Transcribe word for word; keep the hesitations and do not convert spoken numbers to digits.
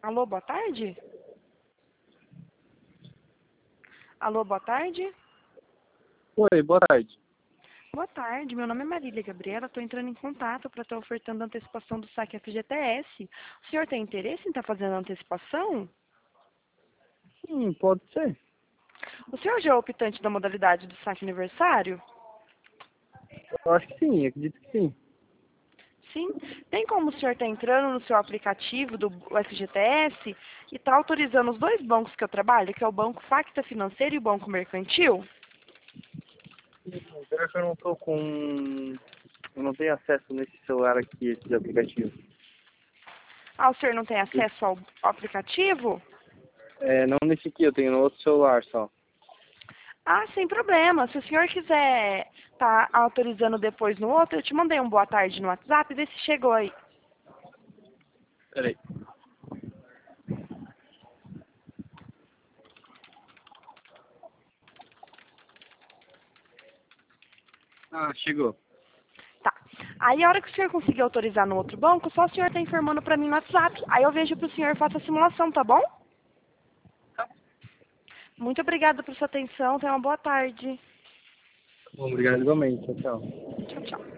Alô, boa tarde? Alô, boa tarde? Oi, boa tarde. Boa tarde, meu nome é Marília Gabriela, estou entrando em contato para estar ofertando a antecipação do saque F G T S. O senhor tem interesse em estar fazendo a antecipação? Sim, pode ser. O senhor já é optante da modalidade do saque aniversário? Eu acho que sim, acredito que sim. Sim. Tem como o senhor estar entrando no seu aplicativo do F G T S e estar autorizando os dois bancos que eu trabalho, que é o Banco Facta Financeiro e o Banco Mercantil? Sim, pior que eu não tô com... Eu não tenho acesso nesse celular aqui, esse aplicativo. Ah, o senhor não tem acesso ao ao aplicativo? É, não nesse aqui, eu tenho no outro celular só. Ah, sem problema. Se o senhor quiser estar autorizando depois no outro, eu te mandei um boa tarde no WhatsApp, vê se chegou aí. Peraí. Ah, chegou. Tá. Aí a hora que o senhor conseguir autorizar no outro banco, só o senhor tá informando pra mim no WhatsApp. Aí eu vejo pro senhor e faço a simulação, tá bom? Muito obrigada por sua atenção. Tenha uma boa tarde. Bom, obrigado igualmente. Tchau, tchau. Tchau, tchau.